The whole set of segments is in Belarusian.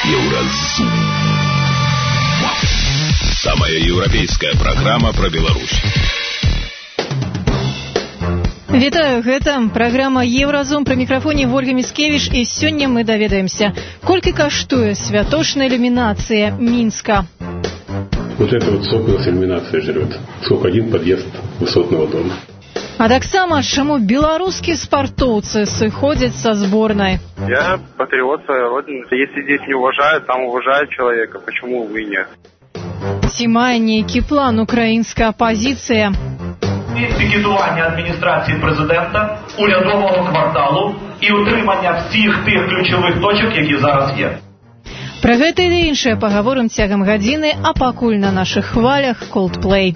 Евразум. Самая европейская программа про Беларусь. Вітаю, гэта праграма Евразум, пры мікрафоне Ольга Міцкевіч, і сёння мы даведаемся, колькі каштуе святочная ілюмінацыя Мінска. Вот это вот сколько нас иллюминация жрет, сколько один подъезд высотного дома. А таксама, чаму беларускія спартоўцы сыходзяць са зборнай? Я патриот своей родины. Если здесь не уважают, там уважают человека, почему вы нет? Ці мае нейкі план украінская апазіцыя? Пікетування адміністрації президента, урядового кварталу і утримання всіх тих ключових точок, які зараз є. Пра гэта і іншае пагаворым цягам гадзіны, а пакуль на нашых хвалях Coldplay.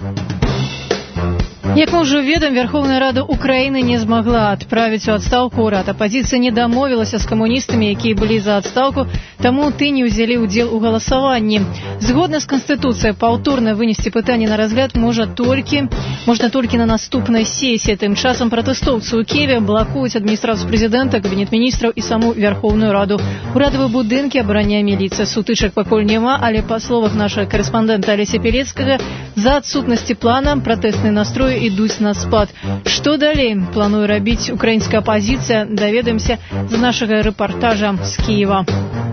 Як мы ўжо ведаем, Верховная Рада Украіны не змагла адправіць у адстаўку ўрад. Апазіцыя не дамовілася з камуністамі, якія былі за адстаўку, таму ты не ўзялі ўдзел у галасаванні. Згодна з Канстытуцыяй, паўторна вынесці пытанне на разгляд можна толькі на наступнай сесіі. Тым часам пратэстоўцы ў Киеве блакуюць адміністрацыю прэзідэнта, кабінет міністраў і саму Верховную Раду. Урадавыя будынкі абараняе міліцыя. Сутычак пакуль няма, але па словах нашага корэспандэнта Алеся Пелецкага, за адсутнасці плана пратэсныя настроі ідуць на спад. Што далей плануе рабіць украінская апазіцыя, даведаемся з нашага рэпартажа з Киева.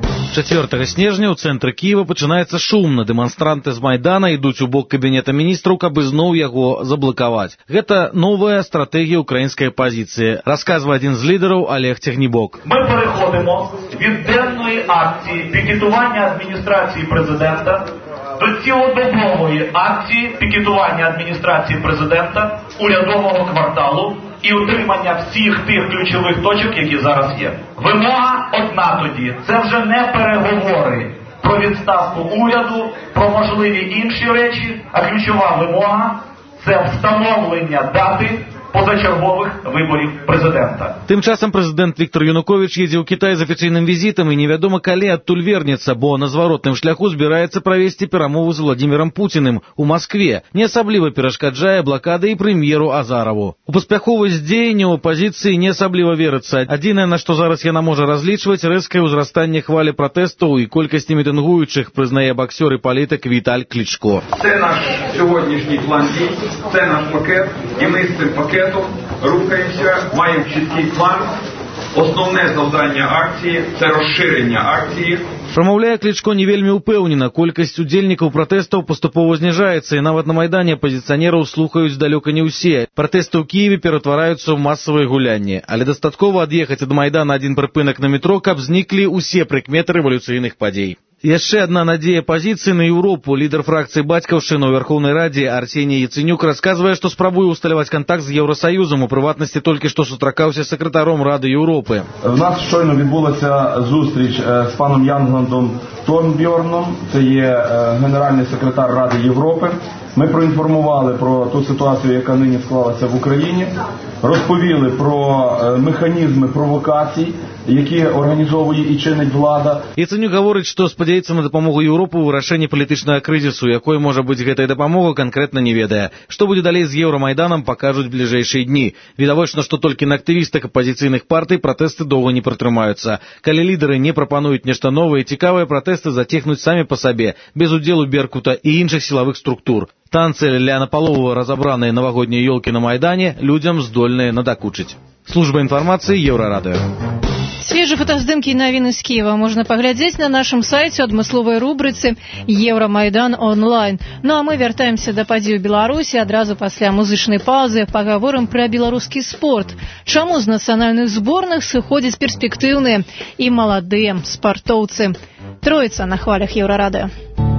4 снежня ў цэнтры Киева пачынаецца шумна. Дэманстранты з Майдана ідуць у бок кабінета міністраў, каб ізноў яго заблакаваць. Гэта новая стратэгія украінскай апазіцыі, расказвае адзін з лідараў Олег Тягнібок. Ми переходимо від денної акції пікетування адміністрації президента до цілодобової акції пікетування адміністрації президента, урядового кварталу і утримання всіх тих ключових точок, які зараз є. Вимога одна тоді. Це вже не переговори про відставку уряду, про можливі інші речі, а ключова вимога – це встановлення дати позачерговых выборів президента. Тым часам прэзідэнт Віктор Януковіч едзе ў Кітай з афіцыйным візітам і невядома калі адтуль вернецца, бо на зваротным шляху збіраецца правесці перамову з Владзімірам Пуціным у Маскве. Не асабліва перашкаджае блакада і прэм'еру Азараву. У паспяховасць дзеянняў апазіцыі не асабліва верыцца. Адзінае, на што зараз яна можа разлічваць, рэзкае ўзрастанне хвалі пратэстаў і колькасці мітынгуючых, прызнае баксёр і палітык Віталь Клічко. Це наш сьогоднішній план дій, це наш пакет, і ми з цим пакетом рухаємося, маємо чіткий план. Основне завдання акції – це розширення акції. Прамаўляе Клічко не вельмі ўпэўнена, колькасць удзельнікаў пратэстаў паступова зніжаецца, і нават на Майдане апазіцыянераў слухаюць далёка не ўсе. Пратэсты ў Кіеве ператвараюцца ў масавыя гулянні, але дастаткова ад'ехаць ад Майдана адзін прыпынак на метро, каб зніклі ўсе прыкметы рэвалюцыйных падзей. Яшчэ адна надзея апазіцыі на Еўропу. Лідар фракцыі «Бацькаўшчына» ў Верховнай Радзе Арсеній Яценюк расказвае, што спрабуе ўсталяваць кантакт з Еўрасаюзам, у прыватнасці толькі што сустракаўся з сакратаром Рады Європи. У нас щойно відбулася зустріч з паном Янгандом Торнбьорном, це є генеральний секретар Ради Європи. Ми проінформували про ту ситуацію, яка нині склалася в Україні, розповіли про механізми провокацій, які організовує і чинить влада. Яценюк говорить, што спадзяецца на дапамогу Еўропы ў вырашэнні палітычнага крызісу, якой можа быць гэтая дапамога, канкрэтна не ведае. Што будзе далей з Еўрамайданам, пакажуць бліжэйшыя дні. Відавочна, што толькі на актывістах апазіцыйных партый пратэсты доўга не пратрымаюцца. Калі лідары не прапануюць нешта новае, цікавыя пратэсты зацехнуць самі па сабе, без удзелу Беркута і іншых сілавых структур. Танцы ля напалову разабраныя навагоднія ёлкі на Майдане людзям здольныя надакучыць. Служба інфармацыі Еўрарадыё. Свежыя фотаздымкі і навіны з Киева можна паглядзець на нашым сайце ў адмысловай рубрыцы «Еўрамайдан онлайн». Ну а мы вяртаемся да падзей у Беларусі. Адразу пасля музычнай паўзы пагаворым пра беларускі спорт. Чаму з нацыянальных зборных сыходзяць перспектыўныя і маладыя спартоўцы? Троіца на хвалях Еўрарадыё.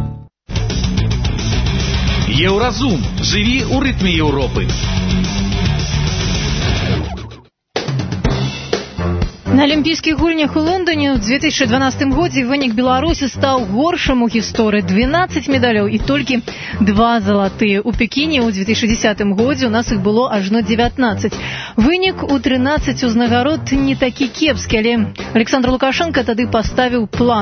Еўразум. Жыві ў рытме Еўропы. На Алімпійскіх гульнях у Лондоне ў 2012 годзе вынік Беларусі стаў горшым у гісторыі. 12 медалёў і толькі 2 залатыя. У Пекіне ў 2010 годзе у нас іх было ажно 19. Вынік у 13 узнагарод не такі кепскі, але Александр Лукашенко тады паставіў план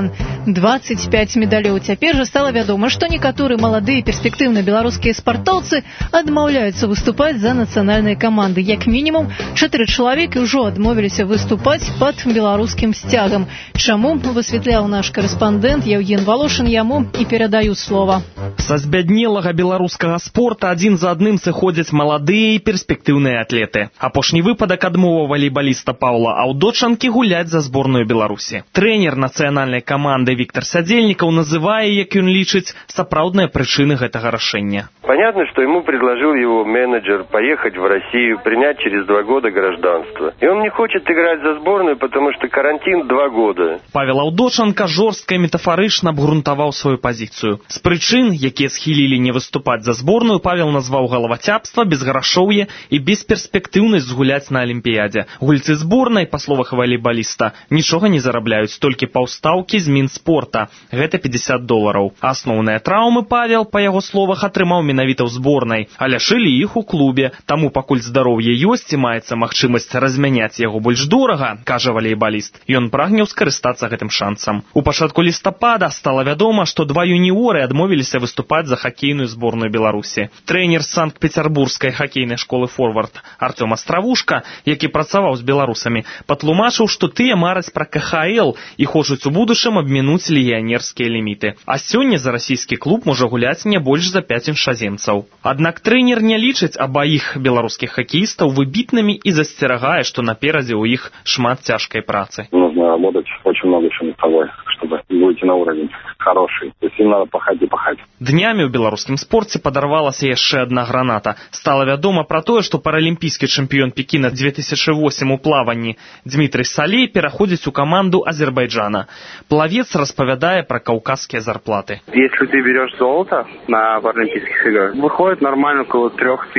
25 медалёў. Цяпер жа стала вядома, што некаторыя маладыя перспектыўныя беларускія спартоўцы адмаўляюцца выступаць за нацыянальныя каманды. Як мінімум 4 чалавекі ўжо адмовіліся выступаць пад беларускім сцягам. Чаму, высвятляў наш корэспандэнт Яўген Валошын, яму і перадаю слова. Са збяднелага беларускага спорта адзін за адным сыходзяць маладыя і перспектыўныя атлеты. Апошні выпадак адмова валейбаліста Паўла Аўдочанкі гуляць за зборную Беларусі. Трэнер нацыянальнай каманды Віктор Сядзельнікаў называе, як ён лічыць, сапраўдныя прычыны гэтага рашэння. Понятно, что ему предложил его менеджер поехать в Россию, принять через 2 года гражданство. И он не хочет играть за сборную, потому что карантин 2 года. Павел Аўдочанка жорстка і метафарычна абгрунтаваў сваю пазіцыю. З прычын, якія схілілі не выступаць за зборную, Павел назваў галавацяпства, безграшоўе і бесперспектыўнасць згуляць на Алімпіядзе. Гульцы зборнай, па словах валейбаліста, нічога не зарабляюць, толькі паўстаўкі з Мінспорта. Гэта $50. Асноўныя траўмы Павел, па яго словах, атрымаў менавіта ў зборнай, а лячылі іх у клубе. Таму пакуль здароўе ёсць і маецца магчымасць размяняць яго больш дорага, кажа валейбаліст. Ён прагне скарыстацца гэтым шансам. У пачатку лістапада стала вядома, што 2 юніоры адмовіліся выступаць за хакейную зборную Беларусі. Трэнер Санкт-Пецярбургскай хакейнай школы «Форвард» Артём Астравушка, які працаваў з беларусамі, патлумачыў, што тыя мараць пра КХЛ і хочуць у будучым абмінуць легіянерскія ліміты. А сёння за расійскі клуб можа гуляць не больш за 5 іншаземцаў. Аднак трэнер не лічыць абаіх беларускіх хакеістаў выбітнымі і засцерагае, што наперадзе ў іх шмат цяжкай працы. Нужно работать очень много чего над собой, чтобы выйти на уровень хороший. То есть им надо пахать и пахать. Днямі ў беларускім спорце падарвалася яшчэ адна граната. Стала вядома пра тое, што паралімпійскі чэмпіён Пекіна 2008 у плаванні Дмітрый Салей пераходзіць у каманду Азербайджана. Плавец распавядае пра каўказскія зарплаты. Если ты берешь золото на паралимпийских играх, выходит нормально около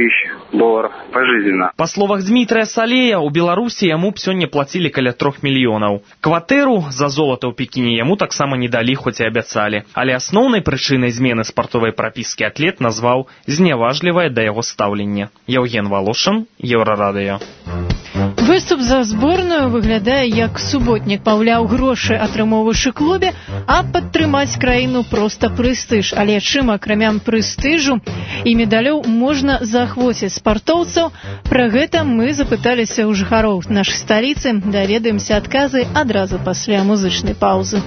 $3000 пожизненно. Па словах Дмітрая Салея, у Беларусі яму б сёння плацілі каля 3 мільёнаў. Кватэру за золата ў Пекіне яму таксама не далі, хоць і абяцалі. Але асноўнай прычынай змены спартовай прапіскі атлет назваў зняважлівае да яго стаўленне. Яўген Валошын, Еўрарадыё. Выступ за зборную выглядае як суботнік. Маўляў, грошы атрымоўваючы клубе, а падтрымаць краіну проста прэстыж. Але чым, акрамя прэстыжу і медалёў, можна заахвоціць спартоўцаў? Пра гэта мы запыталіся ў жыхароў нашай сталіцы. Даведаемся адказы адразу пасля музычнай паўзы.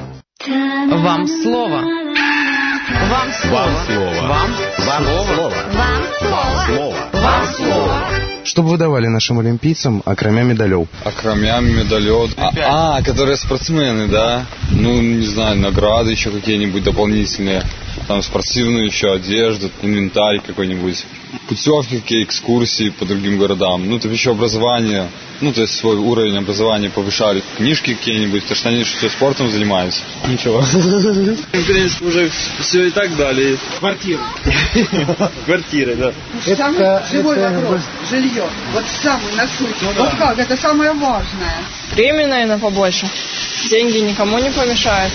Вам слово. Вам слово. Вам слово. Вам слово. Вам слово. Что бы вы давали нашим олимпийцам, окромя медалёв? Окромя медалёв. Которые спортсмены, да? Ну, не знаю, награды еще какие-нибудь дополнительные. Там спортивную еще одежду, инвентарь какой-нибудь. Путевки, какие экскурсии по другим городам. Ну, то еще образование. Ну, то есть свой уровень образования повышали. Книжки какие-нибудь, потому что они все спортом занимаются. Ничего. В принципе, уже все и так дали. Квартиры. Квартиры, да. Это живой вопрос. Жилье. Вот самый насущный. Вот как? Это самое важное. Премии, наверное, побольше. Деньги никому не помешают.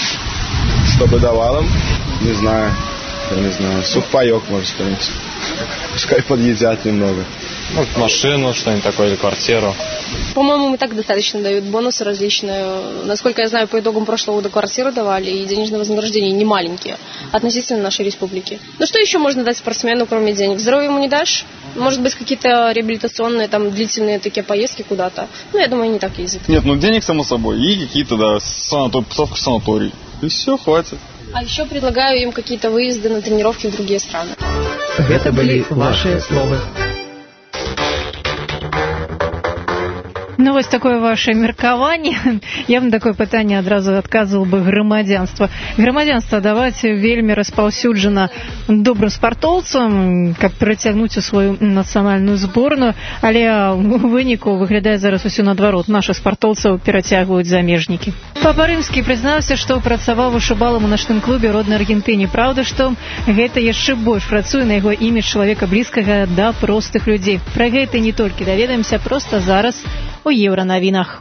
Что бы давал им? Не знаю. Я не знаю. Сухпайок, может, что-нибудь. Пускай подъедят немного. Ну, машину, что-нибудь такое, или квартиру. По-моему, и так достаточно дают бонусы различные. Насколько я знаю, по итогам прошлого года квартиру давали, и денежные вознаграждения не маленькие относительно нашей республики. Ну, что еще можно дать спортсмену, кроме денег? Здоровье ему не дашь? Может быть, какие-то реабилитационные, там, длительные такие поездки куда-то. Ну, я думаю, не так ездят. Нет, ну, денег, само собой, и какие-то, да, путевки в санаторий. И все, хватит. А еще предлагаю им какие-то выезды на тренировки в другие страны. Это были ваши слова. Ну, вось такое ваше меркаванне. Я вам такое пытанне адразу адказваў бы грамадзянства. Грамадзянства даваць вельмі распаўсюджана добрым спартоўцам, каб прыцягнуць у сваю нацыянальную зборную, але ў выніку выглядае зараз усё наадварот. Нашых спартоўцаў перацягваюць замежнікі. Папа Рымскі прызнаўся, што працаваў вышыбалам у начным клубе роднай Аргентыне. Праўда, што гэта яшчэ больш працуе на яго імідж чалавека блізкага да простых людзей. Пра гэта не толькі даведаемся проста зараз у Еўранавінах.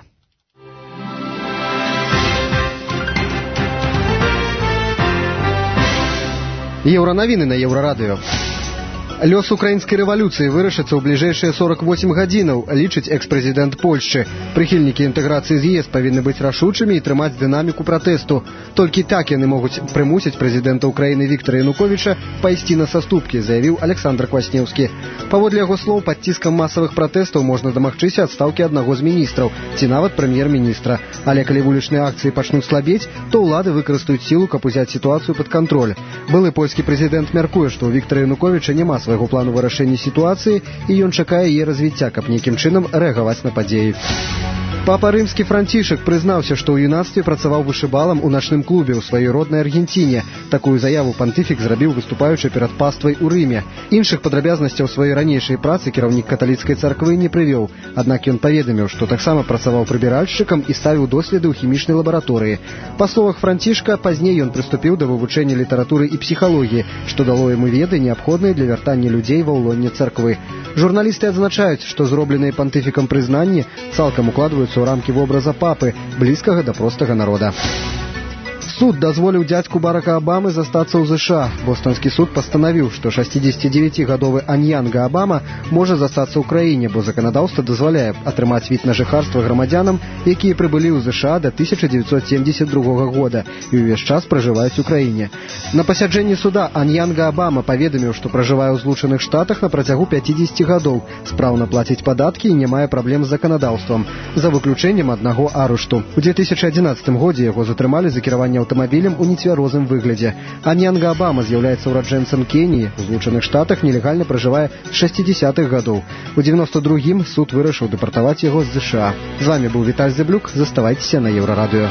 Еўранавіны на Еўрарадыё. Лёс украінскай рэвалюцыі вырашыцца ў бліжэйшыя 48 гадзінаў, лічыць экс-прэзідэнт Польшчы. Прыхільнікі інтэграцыі з ЕС павінны быць рашучымі і трымаць дынаміку пратэсту. Толькі так яны могуць прымусіць прэзідэнта Украіны Віктара Януковіча пайсці на саступкі, заявіў Александр Кваснеўскі. Паводле яго слоў, пад ціскам масавых пратэстаў можна дамагчыся адстаўкі аднаго з міністраў, ці нават прэм'ер-міністра. Але калі вулічныя акцыі пачнуць слабець, то ўлады выкарыстаюць сілу, каб узяць сітуацыю пад кантроль. Былы польскі прэзідэнт мяркуе, што ў Віктара Януковіча няма свайго плану вырашэння сітуацыі, і ён чакае яе развіцця, каб нейкім чынам рэагаваць на падзеі. Папа рымскі Францішак прызнаўся, што ў юнацтве працаваў вышыбалам у начным клубе ў сваёй роднай Аргенціне. Такую заяву пантыфік зрабіў, выступаючы перад паствай у Рыме. Іншых падрабязнасцяў сваёй ранейшай працы кіраўнік каталіцкай царквы не прывёў. Аднак ён паведаміў, што таксама працаваў прыбіральшчыкам і ставіў доследы ў хімічнай лабараторыі. Па словах Францішка, пазней ён прыступіў да вывучэння літаратуры і псіхалогіі, што дало яму веды, неабходныя для вяртання людзей ва ўлонне царквы. Журналісты адзначаюць, што зробленыя пантыфікам прызнанні цалкам укладваюцца ў рамкі вобраза папы, блізкага да простага народа. Суд дазволіў дзядзьку Барака Абамы застацца ў ЗША. Бостонскі суд пастанавіў, што 69-гадовы Аньянга Абама можа застацца ў краіне, бо заканадаўства дазваляе атрымаць від на жыхарства грамадзянам, якія прыбылі ў ЗША да 1972 года і ўвесь час пражываюць у краіне. На пасяджэнні суда Аньянга Абама паведаміў, што пражывае ў Злучаных Штатах на працягу 50 гадоў, спраўна плаціць падаткі і не мае праблем з заканадаўствам, за выключэннем аднаго арышту. У 2011 годзе яго затрымалі за кіраванне аўтамабілем у нецвярозым выглядзе. Аньянга Абама з'яўляецца ўраджэнцам Кеніі, у Злучаных Штатах нелегальна пражывае з 60-х гадоў. У 92-м суд вырашыў дэпартаваць яго з ЗША. З вами быў Віталь Зэблюк, заставайцеся на Еўрарадыё.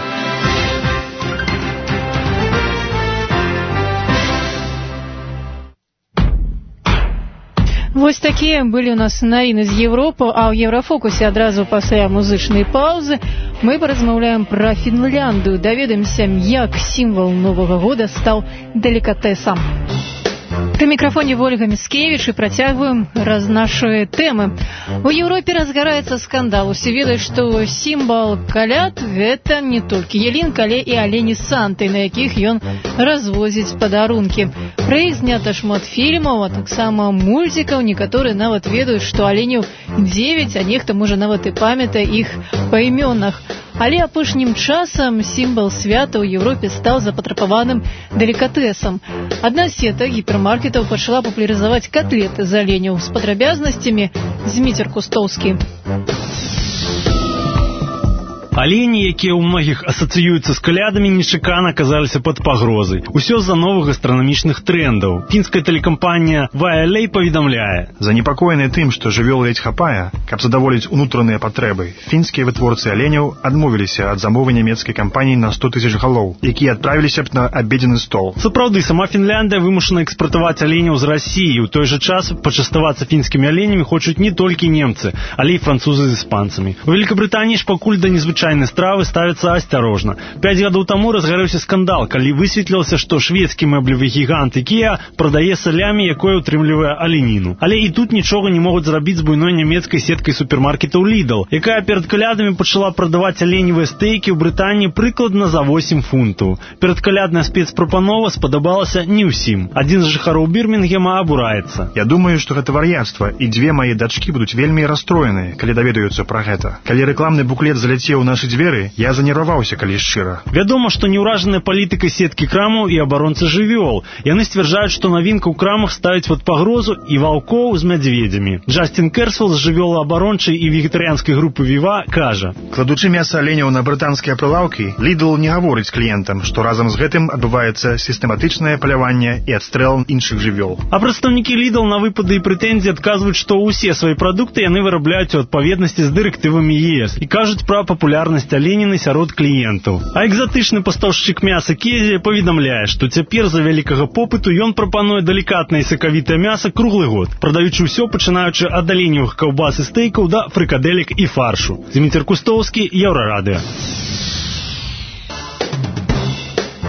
Вось такія былі ў нас навіны з Европы, а ў Еўрафокусе адразу пасля музычнай паўзы мы паразмаўляем пра Фінляндыю, даведаемся, як сімвал Новага года стаў делікатэсам. Пры мікрафоне Ольга Міцкевіч і працягваем наши тэмы. У Еўропе разгараецца скандал. Усе ведаюць, што сімвал каляд – гэта не толькі ялінка, але і алені Санты, на якіх ён развозіць падарункі. Пра іх знята шмат фільмаў, а таксама мультикаў. Некаторыя нават ведаюць, што аленяў 9, а нехта можа нават і памятае іх па імёнах. Але апошнім часам сімвал свята ў Еўропе стаў запатрабаваным делікатэсам. Адна сетка гіпермаркетаў пачала папулярызаваць котлеты з аленяў з падрабязнасцямі. Зміцер Кустоўскі. Алені, якія ў многіх асацыююцца з калядамі, нечакана аказаліся пад пагрозай. Усё з-за новых гастранамічных трендаў. Фінская тэлекампанія Vialay паведамляе. Занепакоеныя тым, што жывёл ледзь хапае, каб задаволіць унутраныя патрэбы, фінскія вытворцы аленяў адмовіліся ад замовы нямецкай кампаніі на 100 000 галоў, якія адправіліся б на абедзены стол. Сапраўды, сама Фінляндыя вымушана экспартаваць аленяў з Расіі. У той жа час пачаставацца фінскімі аленямі хочуць не толькі немцы, але і французы з іспанцамі. У Великабрытаніі ж пакуль да незвычайнай стравы ставяцца асцярожна. 5 гадоў таму разгарэўся скандал, калі высветлілася, што шведскі мэблевы гігант IKEA прадае салямі, якое ўтрымлівае аленіну. Але і тут нічога не могуць зрабіць з буйной нямецкай сеткай супермаркетаў Lidl, якая перад калядамі пачала прадаваць аленевыя стэйкі ў Брытаніі прыкладна за 8 фунтаў. Перадкалядная спецпрапанова спадабалася не ўсім. Адзін з жыхароў Бірмінгема абураецца. Я думаю, што гэта вар'яцтва, і дзве мае дачкі будуць вельмі расстроеныя, калі даведаюцца пра гэта. Калі рэкламны буклет заляцеў на нашы дзверы, я занерваваўся, калі шчыра. Вядома, што не ўражаныя палітыкай сеткі крамаў і абаронцы жывёл. Яны сцвярджаюць, што навінка ў крамах ставіць пад пагрозу і ваўкоў з мядзведзямі. Джастін Керсвелл з жывёлаабарончай і вегетарыянскай групы Viva кажа: кладучы мяса аленяў на брытанскія прылаўкі, Lidl не гаворыць кліентам, што разам з гэтым адбываецца сістэматычнае паляванне і адстрэл іншых жывёл. А прадстаўнікі Lidl на выпады і прэтэнзіі адказваюць, што ўсе свае прадукты яны вырабляюць у адпаведнасці з дырэктывамі ЕС і кажуць пра папулярнасць аленіны сярод кліентаў. А экзатычны пастаўшчык мяса Кезія паведамляе, што цяпер з-за вялікага попыту ён прапануе далікатнае і сакавітае мяса круглы год, прадаючы ўсё, пачынаючы ад аленевых каўбас і стэйкаў да фрыкадэлек і фаршу. Зміцер Кустоўскі, Еўрарадыё.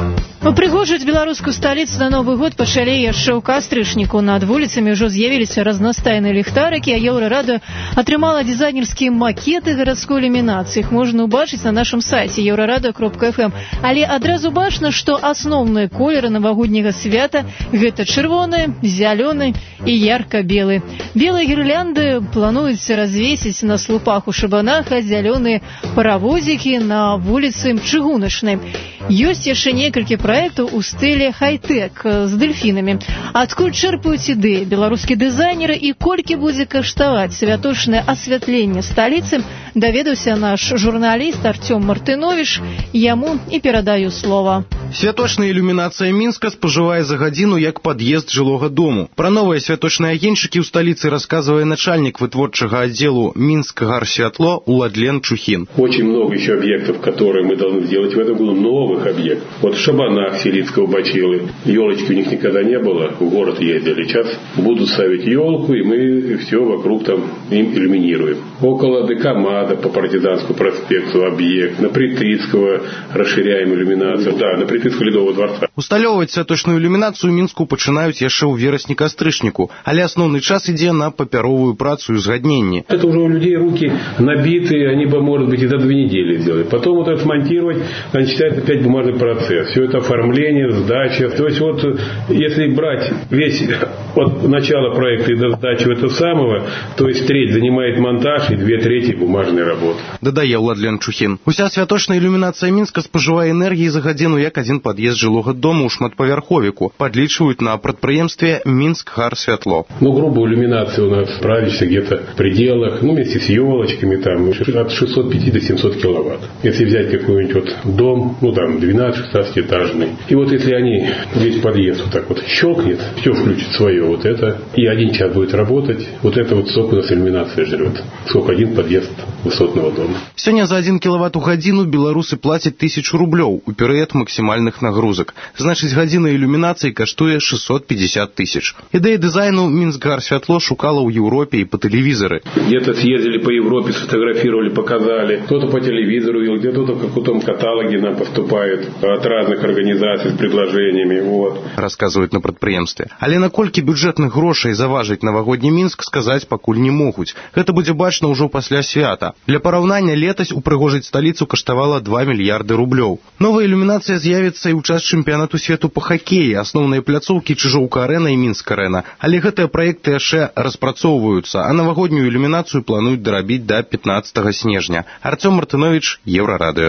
Упрыгожваць беларускую сталіцу на Новы год пачалі яшчэ ў кастрычніку. Над вуліцамі ўжо з'явіліся разнастайныя ліхтарыкі, а Еўрарада атрымала дызайнерскія макеты гарадской ілюмінацыі. Іх можна ўбачыць на нашым сайце eurorado.fm. Але адразу бачна, што асноўныя колеры навагодняга свята гэта чырвоны, зялёны і ярка-белы. Белыя гірлянды плануюць развесіць на слупах у шабанах, а зялёныя паравозікі на вуліцы Чыгуначнай. Ёсць яшчэ некалькі праектаў у стылі хай-тэк з дэльфінамі. Адкуль чэрпаюць ідэі беларускія дызайнеры і колькі будзе каштаваць святочнае асвятленне сталіцы, даведаўся наш журналіст Артём Мартыновіч. Яму і перадаю слова. Святочная ілюмінацыя Мінска спажывае за гадзіну як пад'езд жылога дому. Пра новыя святочныя агеньчыкі ў сталіцы расказвае начальник вытворчага аддзелу Минск Гарсвятло Уладлен Чухин. Очень много еще объектов, которые мы должны сделать в этом году, новых объектов. Вот в Шабанах Селицкого Бачилы елочки у них никогда не было, в город ездили. Сейчас будут ставить елку, и мы все вокруг там им иллюминируем. Около ДК МАДа по Партизанскому проспекту объект, на Притыцкого расширяем иллюминацию, да, на Притыцкого Ледового дворца. Усталёўваць святочную ілюмінацыю Мінску пачынаюць яшчэ ў верасні-кастрычніку, але асноўны час ідзе на папяровую працу і узгадненне. Это уже у людей руки набиты, они бы, может быть, и за 2 недели сделать. Потом вот это смонтировать, значит, это опять бумажный процесс. Все это оформление, сдача. То есть вот, если брать весь от начала проекта и до сдачи этого самого, то есть треть занимает монтаж и 2/3 бумажной работы. Дадае Уладлен Чухин. Уся святочная ілюмінацыя Мінска спажывае энергіі за гадзіну як один пад'езд жылога дому ў шматпавярховіку. Падлічваюць на прадпрыемстве Минск Гарсвятло. Ну, грубо иллюминация у нас правится где-то в пределах, ну, вместе с елочками, там, от 650 до 700 киловатт. Если взять какой-нибудь вот дом, ну, там, 12-16-этажный, и вот если они, весь подъезд вот так вот щелкнет, все включит свое вот это, и 1 час будет работать, вот это вот сколько у нас иллюминация жрет. Сколько один подъезд высотного дома. Сёння за 1 киловатт у гадзіну беларусы плацяць 1000 рублёў у перыяд максімальных нагрузак. Значыць, гадзіна ілюмінацыі каштуе 650 тысяч. Ідэя дызайну Минск Гарсвятло шукала ў Еўропе і по телевизоры. Где-то съездили по Европе, сфотографировали, показали. Кто-то по телевизору видел, где-то в каком-то каталоге нам поступает от разных организаций с предложениями. Вот. Рассказывают на прадпрыемстве. Але наколькі бюджэтных грошай заважыць навагодні Мінск, сказаць пакуль не могуць. Гэта будзе бачна ўжо пасля свята. Для параўнання, летась упрыгожыць сталіцу каштавала 2 мільярды рублёў. Новая ілюмінацыя з'явіцца і ў час чэмпіянату свету по хакеі, асноўныя пляцоўкі Чыжоўка-арэна і Мінск-арэна. Але гэтыя праекты яшчэ распрацоўваюцца, а навагоднюю ілюмінацыю плануюць дарабіць да 15 снежня. Артём Мартыновіч, Еўрарадыё.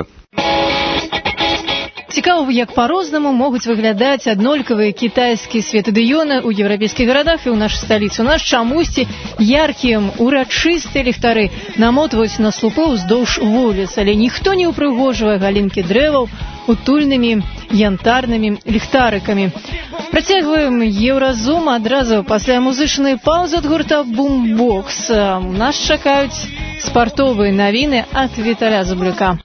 Цікава, як па-рознаму могуць выглядаць аднолькавыя кітайскія светадыёны ў еўрапейскіх гарадах і ў нашай сталіцы. У нас чамусьці яркія урачыстыя ліхтары намотваюць на слупы ўздоўж вуліц, але ніхто не ўпрыгожвае галінкі дрэваў утульнымі янтарнымі ліхтарыкамі. Працягваем Еўразум адразу пасля музычнай паўзы ад гурта Бумбокс. У нас чакаюць спартовыя навіны ад Віталя Зубрюка.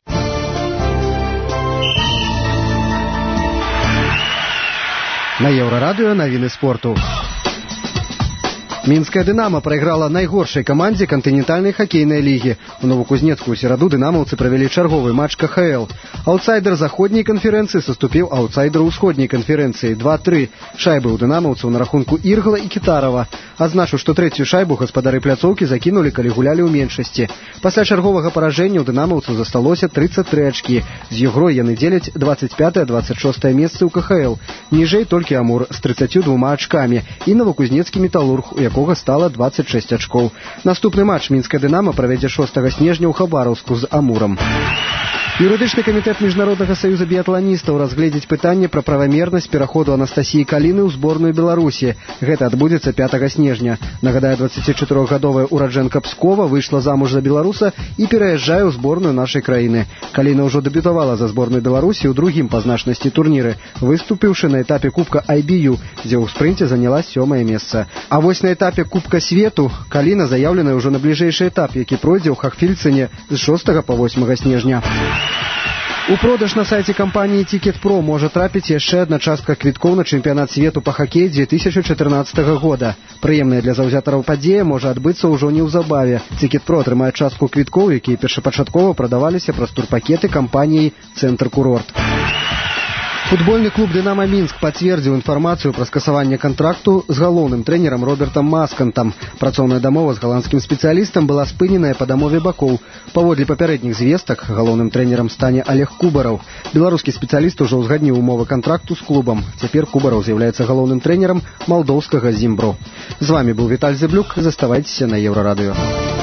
На Еўрарадыё навіны спорту. Мінская «Дынамо» прайграла найгоршай камандзе кантынентальнай хакейнай лігі. У Новакузнецку ў сераду дынамаўцы правялі чарговы матч КХЛ. Аўтсайдер заходняй канферэнцыі саступіў аўтсайдеру ўсходняй канферэнцыі 2-3. Шайбы ў дынамаўцаў на рахунку Іргла і Кітарава. Адзначу, што трэцюю шайбу гаспадары пляцоўкі закінулі, калі гулялі ў меншасці. Пасля чарговага паражэння ў дынамаўцаў засталося 33 ачкі. З ігрой яны дзеляць 25-26 месцы ў КХЛ. Ніжэй толькі Амур з 32 ачкамі і Новакузнецкі металург, у якога стала 26 ачкоў. Наступны матч мінская «Дынамо» правядзе 6 снежня ў Хабараўску з Амурам. Юрыдычны камітэт Міжнароднага саюза біятланістаў разгледзіць пытанне пра правамернасць пераходу Анастасіі Каліны ў зборную Беларусі. Гэта адбудзецца 5 снежня. Нагадаю, 24-гадовая ураджэнка Пскова выйшла замуж за беларуса і пераязджае ў зборную нашай краіны. Каліна ўжо дэбютавала за зборную Беларусі ў другім па значнасці турніры, выступіўшы на этапе Кубка IBU, дзе ў спрынце заняла 7-е месца. А вось на этапе Кубка свету Каліна заяўленая ўжо на бліжэйшы этап, які пройдзе ў Хахфільцене з 6 па 8 снежня. У продаж на сайце кампаніі Ticket.Pro можа трапіць яшчэ адна частка квіткоў на чэмпіянат свету па хакеі 2014 года. Прыемная для заўзятараў падзея можа адбыцца ўжо неўзабаве. Ticket.Pro атрымае частку квіткоў, якія першапачаткова прадаваліся праз турпакеты кампаніі «Цэнтр Курорт». Футбольны клуб «Дынамо Мінск» пацвердзіў інфармацыю пра скасаванне кантракту з галоўным трэнерам Робертам Маскантам. Працоўная дамова з галандскім спецыялістам была спыненая па дамове бакоў. Паводле папярэдніх звестак, галоўным трэнерам стане Олег Кубараў. Беларускі спецыяліст ужо ўзгадніў умовы кантракту з клубам. Цяпер Кубараў з'яўляецца галоўным трэнерам малдоўскага «Зімбро». З вамі быў Віталь Зэблюк. Заставайцеся на Еўрарадыё.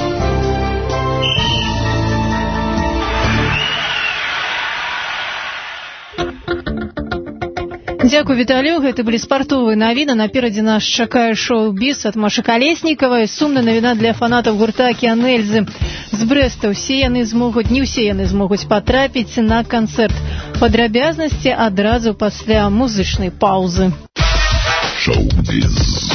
Дзякуй, Віталю. Гэта былі спартовыя навіны. Наперадзе нас чакае шоу-біз ад Машы Калеснікавай. Сумная навіна для фанатаў гурта «Акіян Эльзы» з Брэста. Не ўсе яны змогуць патрапіць на канцэрт. Падрабязнасці адразу пасля музычнай паўзы. Шоу-біз.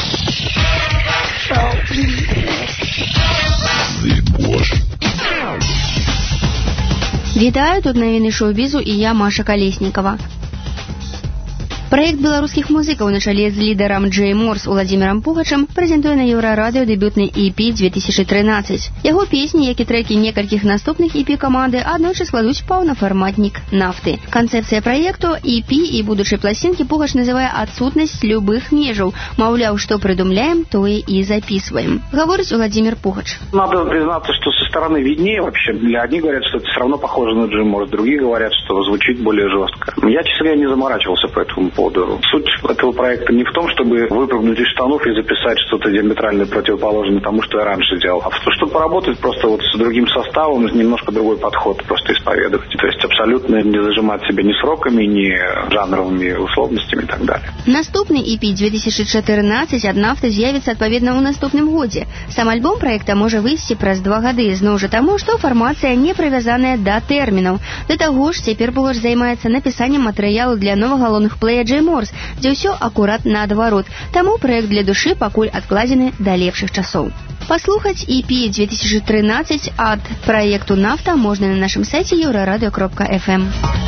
Вітаю, тут навіны шоу-бізу і я, Маша Калеснікава. Праект беларускіх музыкаў на чале з лідарам Джэй Морс Уладзімірам Пугачам прэзентуе на Еўрарадыё дэбютны EP 2013. Яго песні, як і трэкі некалькіх наступных EP каманды, аднойчы складуць паўнафарматнік нафты. Канцэпцыя праекту EP і будучай пласцінкі Пугач называе адсутнасць любых межаў. Маўляў, што прыдумляем, тое і записываем. Гаворыць Уладзімір Пугач. Надо признаться, что со стороны виднее вообще. Для одних говорят, что это все равно похоже на Джэй Морс, другие говорят, что звучит более жестко. Я, честно говоря, не заморачивался по этому поводу. Суть этого проекта не в том, чтобы выпрыгнуть из штанов и записать что-то диаметрально противоположное тому, что я раньше делал, а в том, чтобы поработать просто вот с другим составом, немножко другой подход просто исповедовать. То есть абсолютно не зажимать себя ни сроками, ни жанровыми условностями и так далее. Наступны EP 2014 ад нафты з'явіцца адпаведна ў наступным годзе. Сам альбом праекта можа выйсці праз 2 гады, зноў жа таму, што фармацыя не прывязаная да тэрмінаў. Да таго ж, цяпер Пугач займаецца напісаннем матэрыялу для новага лонгплея Джэй Морс, дзе ўсё акурат наадварот. Таму праект для душы пакуль адкладзены да лепшых часоў. Паслухаць EP 2013 ад праекту «Нафта» можна на нашым сайце euraradio.fm.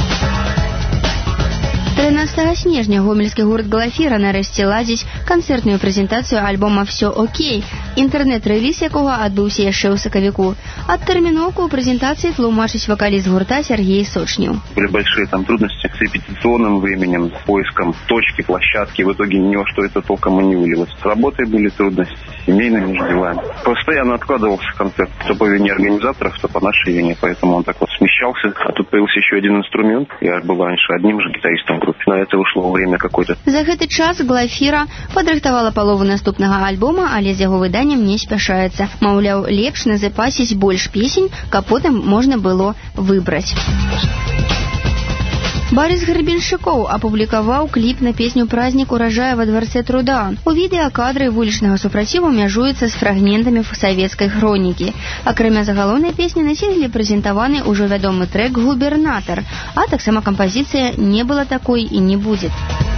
13 снежня гомельскі гурт «Глафіра» нарэшце ладзіць канцэртную прэзентацыю альбома «Всё окей», інтэрнэт-рэліз якога адбыўся яшчэ ў сакавіку. Адтэрміноўку ў прэзентацыі тлумачыць вакаліст гурта Сергей Сочнев. Были большие трудности с репетиционным временем, с поиском точки, площадки. В итоге ни во что это толком и не вылилось. С работой были трудности, с семейными делами. Постоянно откладывался концерт. То по вине организаторов, то по нашей вине. Поэтому он так вот смещался. А тут появился еще один инструмент. Я был раньше одним же гитаристом группы. На это ушло время какое-то. За гэты час «Глафіра» падрыхтавала палову наступнага альбома, але з яго выданнем не спяшаецца. Маўляў, лепш назапасіць больш песень, каб потым можна было выбраць. Барыс Гребеншчыкоў апублікаваў кліп на песню «Празднік урожая во дворце труда». У відэа кадры вулічнага супраціву мяжуюцца з фрагментамі савецкай хронікі. Акрамя загалоўнай песні на сінгле прэзентаваны ўжо вядомы трэк «Губернатар», а таксама кампазіцыя «Не было такой і не будет».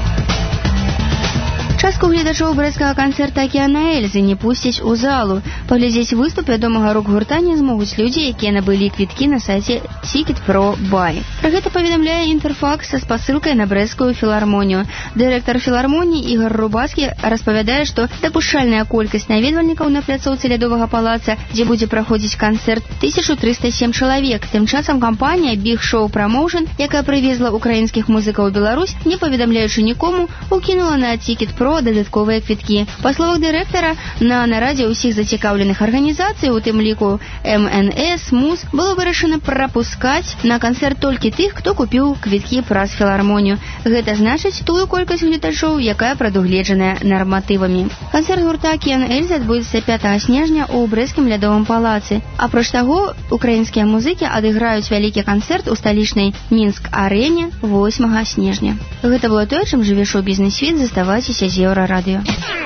Частку гледачоў брэсцкага канцэрта «Акіяна Эльзы» не пусцяць у залу. Паглядзець выступ вядомага рок-гурта не змогуць людзі, якія набылі квіткі на сайце Ticket Pro Buy. Пра гэта паведамляе Інтэрфакс са спасылкай на брэсцкую філармонію. Дырэктар філармоніі Ігор Рубацкі распавядае, што дапушчальная колькасць наведвальнікаў на пляцоўцы Лядовага палаца, дзе будзе праходзіць канцэрт, 1307 чалавек. Тым часам кампанія Big Show Promotion, якая прывезла украінскіх музыкаў у Беларусь, не паведамляючы нікому, укінула на Ticket Pro дадатковыя квіткі. Па словах дырэктара, на нарадзе ўсіх зацікаўленых арганізацый, у тым ліку МНС, МУЗ, было вырашана прапускаць на канцэрт толькі тых, хто купіў квіткі праз філармонію. Гэта значыць тую колькасць гледачоў, якая прадугледжаная нарматывамі. Канцэрт гурта «Акіян Эльзы» адбудзецца 5 снежня ў брэсцкім Лядовым палацы. Апроч таго, украінскія музыкі адыграюць вялікі канцэрт у сталічнай Мінск-арэне 8 снежня. Гэта было тое, чым жыве шоу-бізнес-свет. Заставайцеся з Еўрарадыё.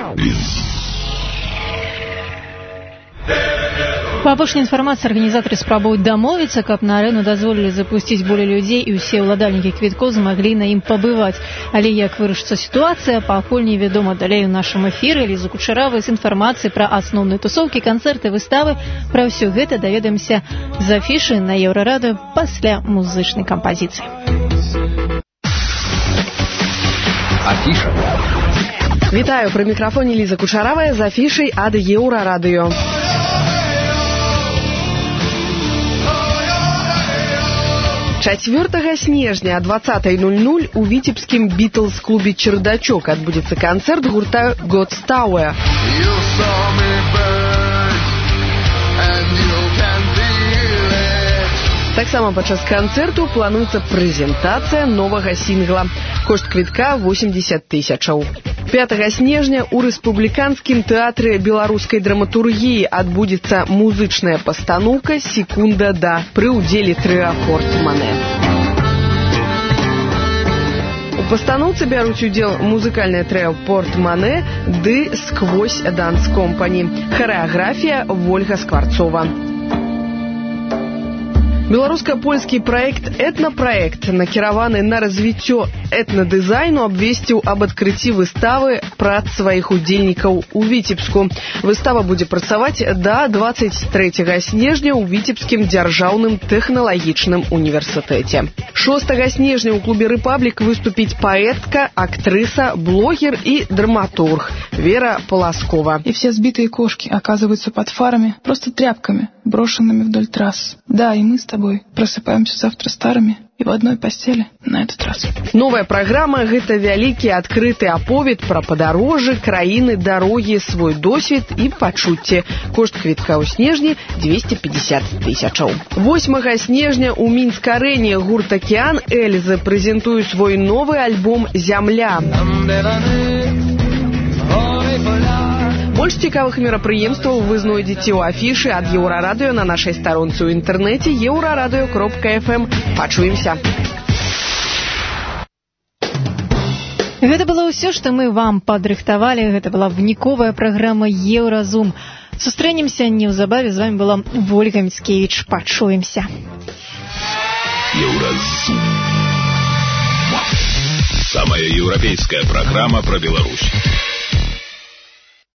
Па апошняй інфармацыі арганізатары спрабуюць дамовіцца, каб на арэну дазволілі запусціць болей людзей і ўсе ўладальнікі квіткоў змаглі на ім пабываць. Але як вырашыцца сітуацыя, пакуль невядома. Далей у нашым эфіры Ліза Кучаравай з інфармацыяй пра асноўныя тусоўкі, канцэрты, выставы. Пра ўсё гэта даведаемся з афішы на Еўрарадыё пасля музычнай кампазіцыі. Афіша. Вітаю, пры мікрафоне Ліза Кучаравая з афішай ад Еўрарадыё. 4 снежня о 20:00 у витебскім Битлз-клубе «Чердачок» отбудется концерт гурта Godstower. Таксама падчас канцэрту плануецца прэзентацыя новага сінгла. Кошт квітка 80 000. 5 снежня у Рэспубліканскім тэатры беларускай драматургіі адбудзецца музычная пастаноўка «Секунда да» пры ўдзеле трыа «Портмане». У пастаноўцы бяруць удзел музыкальнае трыа «Портмане» ды «Сквозь Данс Компані». Харэаграфія Вольга Скварцова. Беларуска-польскі праект «Этнапраект», накіраваны на развіццё этнадызайну, абвесціў аб адкрыцці выставы прац сваіх удзельнікаў у Віцебску. Выстава будзе працаваць да 23 снежня ў Віцебскім дзяржаўным тэхналагічным універсітэце. 6 снежня ў клубе «Рэпаблік» выступіць паэтка, актрыса, блогер и драматург Вера Полоскова. И все сбитые кошки оказываются под фарами, просто тряпками, брошенными вдоль трасс. Да, и мы с тобой просыпаемся завтра старыми и в одной постели на этот раз. Новая программа – гэта вялікі адкрыты аповед пра падарожжы, краіны, дарогі, свой досвед і пачуцці. Кошт квітка ў снежні 250 000. 8 снежня у Мінск-арэне гурт «Океан Эльзы» прэзентуе свой новы альбом «Зямля». Больш цікавых мерапрыемстваў вы знойдзеце ў афішы ад Еўрарадыё на нашай старонцы ў інтэрнэце euraradыё.fm. Пачуемся. Гэта было ўсё, што мы вам падрыхтавалі. Гэта была выніковая праграма «Еўразум». Сустрэнемся неўзабаве. З вами была Вольга Міцкевіч. Пачуемся. Еўразум. Самая еўрапейская программа про Беларусь.